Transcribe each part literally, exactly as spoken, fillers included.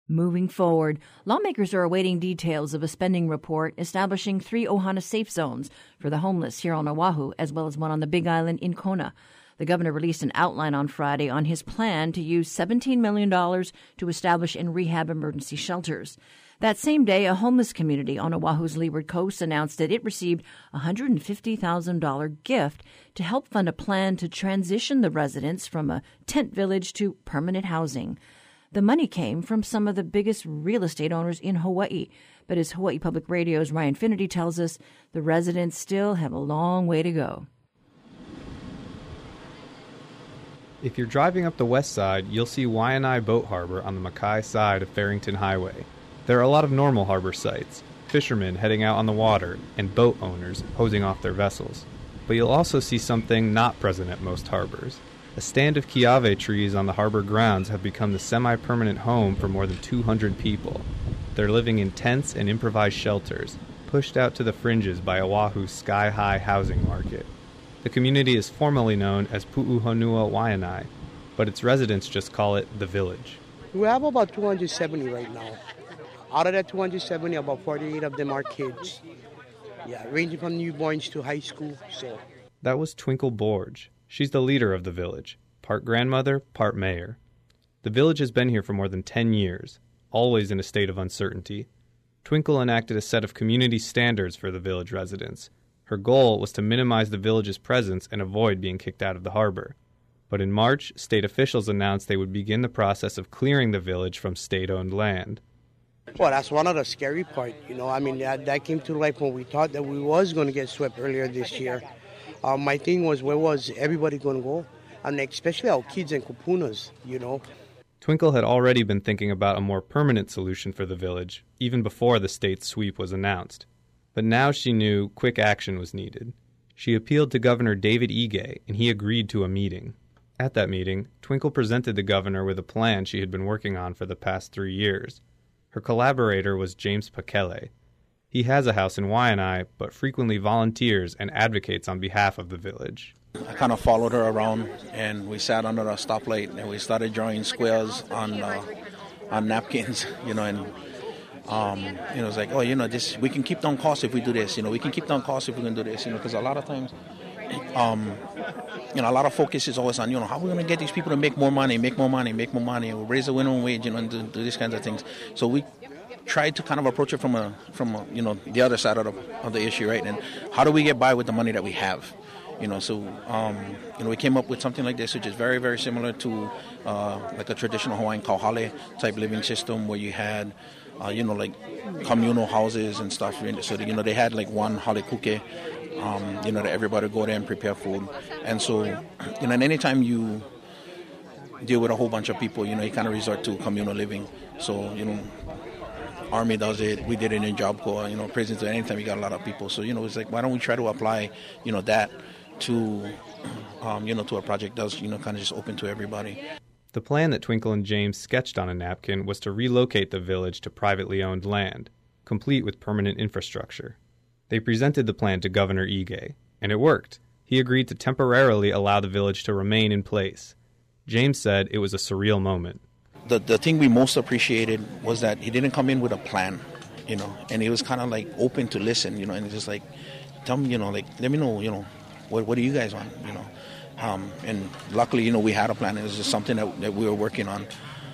Moving forward, lawmakers are awaiting details of a spending report establishing three Ohana safe zones for the homeless here on Oahu, as well as one on the Big Island in Kona. The governor released an outline on Friday on his plan to use seventeen million dollars to establish and rehab emergency shelters. That same day, a homeless community on Oahu's Leeward Coast announced that it received a one hundred fifty thousand dollars gift to help fund a plan to transition the residents from a tent village to permanent housing. The money came from some of the biggest real estate owners in Hawaii. But as Hawaii Public Radio's Ryan Finnerty tells us, the residents still have a long way to go. If you're driving up the west side, you'll see Waianae Boat Harbor on the Mackay side of Farrington Highway. There are a lot of normal harbor sites, fishermen heading out on the water, and boat owners hosing off their vessels. But you'll also see something not present at most harbors. A stand of kiawe trees on the harbor grounds have become the semi-permanent home for more than two hundred people. They're living in tents and improvised shelters, pushed out to the fringes by Oahu's sky-high housing market. The community is formally known as Pu'uhonua Waianae, but its residents just call it the Village. We have about two hundred seventy right now. Out of that two hundred seventy, about forty-eight of them are kids. Yeah, ranging from newborns to high school. So that was Twinkle Borge. She's the leader of the Village, part grandmother, part mayor. The Village has been here for more than ten years, always in a state of uncertainty. Twinkle enacted a set of community standards for the Village residents. Her goal was to minimize the Village's presence and avoid being kicked out of the harbor. But in March, state officials announced they would begin the process of clearing the Village from state-owned land. Well, that's one of the scary part, you know. I mean, that, that came to life when we thought that we was going to get swept earlier this year. Uh, my thing was, where was everybody going to go? And especially our kids and kupunas, you know. Twinkle had already been thinking about a more permanent solution for the Village, even before the state's sweep was announced. But now she knew quick action was needed. She appealed to Governor David Ige, and he agreed to a meeting. At that meeting, Twinkle presented the governor with a plan she had been working on for the past three years. Her collaborator was James Pakele. He has a house in Waianae, but frequently volunteers and advocates on behalf of the Village. I kind of followed her around, and we sat under a stoplight, and we started drawing squares on uh, on napkins, you know, and um, you know, it's like, oh, you know, this we can keep down costs if we do this, you know, we can keep down costs if we can do this, you know, because a lot of times, um, you know, a lot of focus is always on, you know, how are we going to get these people to make more money, make more money, make more money, or raise the minimum wage, you know, and do, do these kinds of things. So we tried to kind of approach it from a from a, you know, the other side of the of the issue, right? And how do we get by with the money that we have? You know, so um, you know, we came up with something like this, which is very, very similar to uh, like a traditional Hawaiian kauhale type living system, where you had, uh, you know, like communal houses and stuff. So you know, they had like one hale kuke, um, you know, that everybody would go there and prepare food. And so, you know, and anytime you deal with a whole bunch of people, you know, you kind of resort to communal living. So you know, Army does it. We did it in Job Corps. You know, prisons. Anytime you got a lot of people, so you know, it's like, why don't we try to apply, you know, that to, um, you know, to a project that's, you know, kind of just open to everybody. The plan that Twinkle and James sketched on a napkin was to relocate the Village to privately owned land, complete with permanent infrastructure. They presented the plan to Governor Ige, and it worked. He agreed to temporarily allow the Village to remain in place. James said it was a surreal moment. The the thing we most appreciated was that he didn't come in with a plan, you know, and he was kind of like open to listen, you know, and just like, tell me, you know, like, let me know, you know, what what do you guys want, you know. Um, and luckily, you know, we had a plan. It was just something that, that we were working on.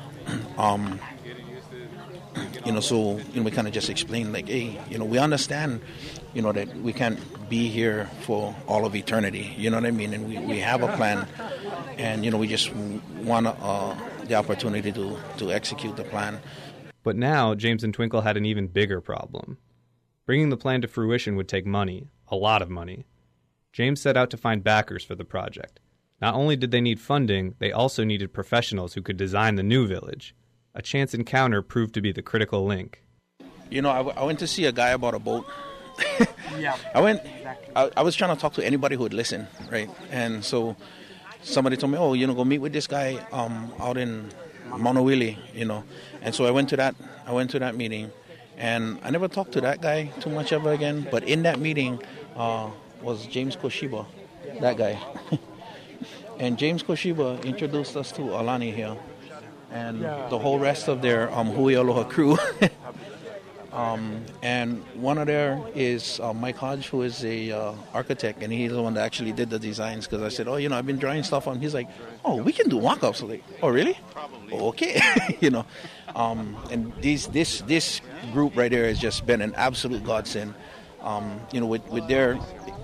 Um, you know, so, you know, we kind of just explained, like, hey, you know, we understand, you know, that we can't be here for all of eternity, you know what I mean? And we, we have a plan, and, you know, we just want uh, the opportunity to, to execute the plan. But now, James and Twinkle had an even bigger problem. Bringing the plan to fruition would take money, a lot of money. James set out to find backers for the project. Not only did they need funding, they also needed professionals who could design the new Village. A chance encounter proved to be the critical link. You know, I, w- I went to see a guy about a boat. yeah. I went, I, I was trying to talk to anybody who would listen, right? And so somebody told me, oh, you know, go meet with this guy um, out in Maunawili, you know. And so I went to that, I went to that meeting, and I never talked to that guy too much ever again. But in that meeting, uh, was James Koshiba, that guy. And James Koshiba introduced us to Alani here. and the whole rest of their um, Hui Aloha crew. um, and one of there is uh, Mike Hodge, who is a uh, architect, and he's the one that actually did the designs. Because I said, oh, you know, I've been drawing stuff on. He's like, oh, we can do mock-ups. I'm like, oh, really? Okay, you know. Um, and these this this group right there has just been an absolute godsend. Um, you know, with with their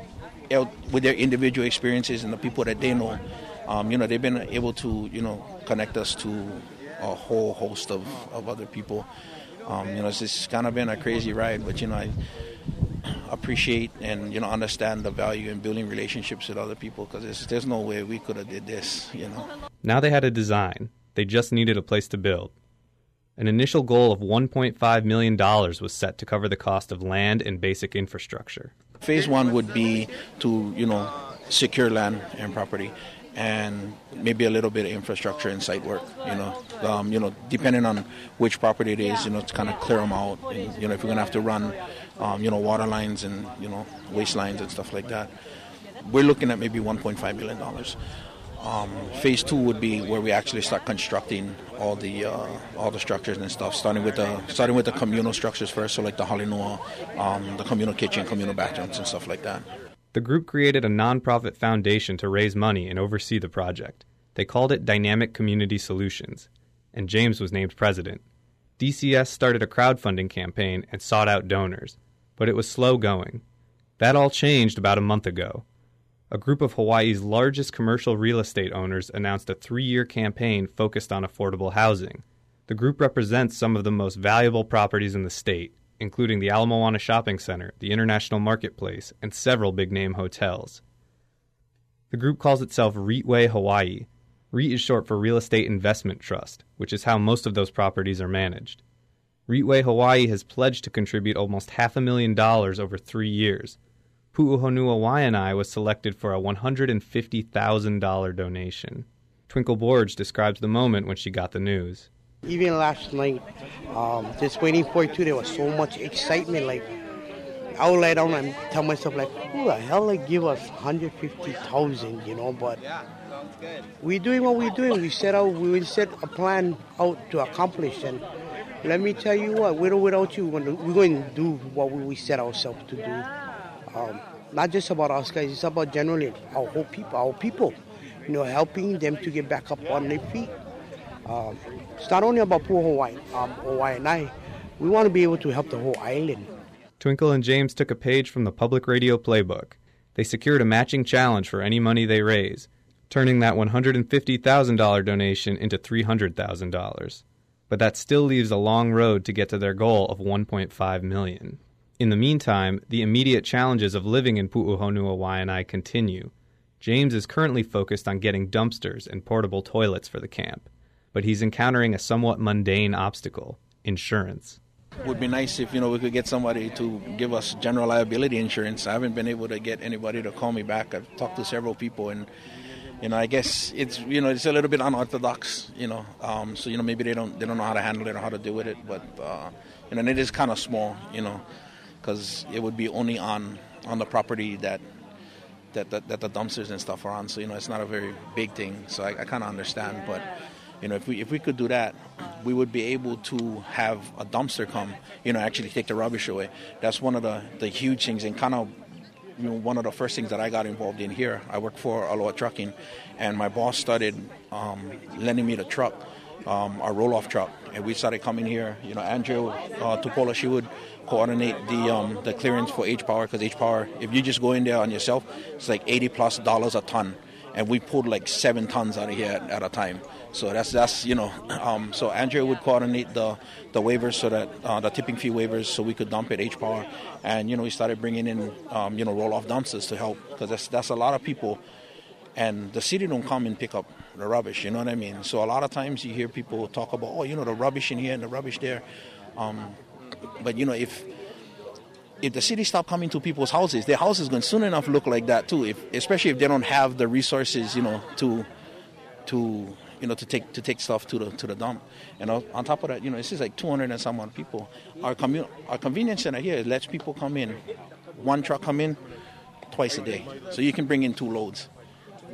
with their individual experiences and the people that they know, um, you know, they've been able to, you know, connect us to a whole host of, of other people. Um, you know, it's just kind of been a crazy ride, but, you know, I appreciate and, you know, understand the value in building relationships with other people, because there's, there's no way we could have did this, you know. Now they had a design. They just needed a place to build. An initial goal of one point five million dollars was set to cover the cost of land and basic infrastructure. Phase one would be to, you know, secure land and property, and maybe a little bit of infrastructure and site work, you know. Um, you know, depending on which property it is, you know, to kind of clear them out. And, you know, if we're going to have to run, um, you know, water lines and, you know, waste lines and stuff like that, we're looking at maybe one point five million dollars. Um, phase two would be where we actually start constructing all the uh, all the structures and stuff, starting with the starting with the communal structures first, so like the halinoa, um, the communal kitchen, communal bathrooms, and stuff like that. The group created a nonprofit foundation to raise money and oversee the project. They called it Dynamic Community Solutions, and James was named president. D C S started a crowdfunding campaign and sought out donors, but it was slow going. That all changed about a month ago. A group of Hawaii's largest commercial real estate owners announced a three-year campaign focused on affordable housing. The group represents some of the most valuable properties in the state, including the Ala Moana Shopping Center, the International Marketplace, and several big-name hotels. The group calls itself REITway Hawaii. REIT is short for Real Estate Investment Trust, which is how most of those properties are managed. REITway Hawaii has pledged to contribute almost half a million dollars over three years. Pu'uhonua Waianae was selected for a one hundred fifty thousand dollars donation. Twinkle Borge describes the moment when she got the news. Even last night, um, just waiting for it too, there was so much excitement. Like, I would lay down and tell myself, like, who the hell like give us one hundred fifty thousand dollars, you know? But we're doing what we're doing. We set out, we set a plan out to accomplish, and let me tell you what, with or without you, we're going to do what we set ourselves to do. Um, not just about us guys, it's about generally our whole people, our people, you know, helping them to get back up on their feet. Um, it's not only about poor Hawaii, um, Hawaii and I, we want to be able to help the whole island. Twinkle and James took a page from the public radio playbook. They secured a matching challenge for any money they raise, turning that one hundred fifty thousand dollars donation into three hundred thousand dollars. But that still leaves a long road to get to their goal of one point five million dollars. In the meantime, the immediate challenges of living in Pu'uhonua Waianae continue. James is currently focused on getting dumpsters and portable toilets for the camp, but he's encountering a somewhat mundane obstacle: insurance. It would be nice if, you know, we could get somebody to give us general liability insurance. I haven't been able to get anybody to call me back. I've talked to several people, and, you know, I guess it's, you know, it's a little bit unorthodox, you know, um, so, you know, maybe they don't they don't know how to handle it or how to deal with it, but, uh, you know, and it is kind of small, you know, because it would be only on, on the property that, that, that that the dumpsters and stuff are on. So, you know, it's not a very big thing. So I, I kind of understand. But, you know, if we if we could do that, we would be able to have a dumpster come, you know, actually take the rubbish away. That's one of the, the huge things, and kind of, you know, one of the first things that I got involved in here. I work for Aloha Trucking, and my boss started um, lending me the truck, um, our roll-off truck, and we started coming here. You know, Andrea uh, Tupola, she would coordinate the um, the clearance for H-Power, because H-Power, if you just go in there on yourself, it's like eighty plus dollars a ton, and we pulled like seven tons out of here at, at a time. So that's that's you know, um, so Andrea would coordinate the the waivers, so that uh, the tipping fee waivers, so we could dump at H-Power, and you know, we started bringing in um, you know, roll-off dumpsters to help, because that's that's a lot of people, and the city don't come and pick up the rubbish. You know what I mean? So a lot of times you hear people talk about, oh, you know, the rubbish in here and the rubbish there. Um, But, you know, if if the city stop coming to people's houses, their houses going to soon enough look like that too. If especially if they don't have the resources, you know, to to you know to take to take stuff to the to the dump. And on top of that, you know, it's just like two hundred and some odd people. Our commu- our convenience center here lets people come in, one truck come in twice a day, so you can bring in two loads.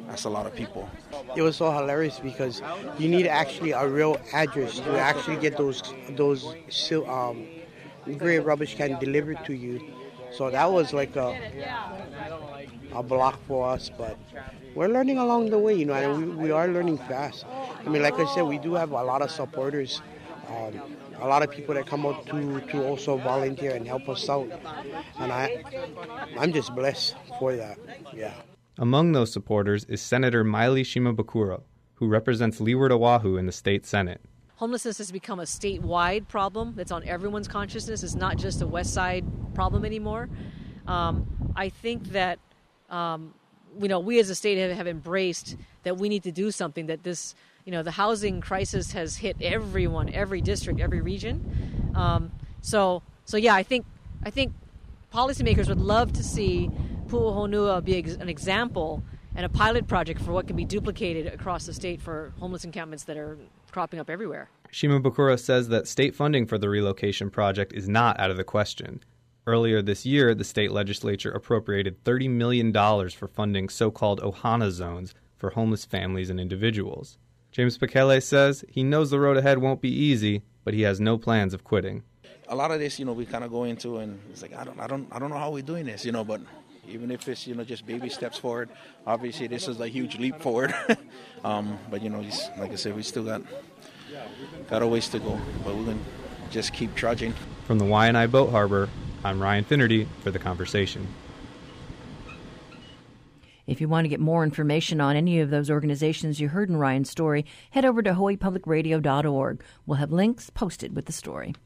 that's a lot of people. It was so hilarious because you need actually a real address to actually get those those um, gray rubbish cans delivered to you. So that was like a a block for us, but we're learning along the way, you know, and we, we are learning fast. I mean, like I said, we do have a lot of supporters, um, a lot of people that come out to, to also volunteer and help us out, and I, I'm just blessed for that, yeah. Among those supporters is Senator Miley Shimabukuro, who represents Leeward Oahu in the state Senate. Homelessness has become a statewide problem that's on everyone's consciousness. It's not just a West Side problem anymore. Um, I think that, um, you know, we as a state have, have embraced that we need to do something, that this, you know, the housing crisis has hit everyone, every district, every region. Um, so, so yeah, I think, I think policymakers would love to see Pu'uhonua be an example and a pilot project for what can be duplicated across the state for homeless encampments that are cropping up everywhere. Shimabukuro says that state funding for the relocation project is not out of the question. Earlier this year, the state legislature appropriated thirty million dollars for funding so-called Ohana zones for homeless families and individuals. James Pekele says he knows the road ahead won't be easy, but he has no plans of quitting. A lot of this, you know, we kind of go into and it's like, I don't, I don't, I don't know how we're doing this, you know, but even if it's, you know, just baby steps forward, obviously this is a huge leap forward. um, but, you know, just, like I said, we still got, got a ways to go, but we're going to just keep trudging. From the Waianae Boat Harbor, I'm Ryan Finnerty for The Conversation. If you want to get more information on any of those organizations you heard in Ryan's story, head over to hawaii public radio dot org. We'll have links posted with the story.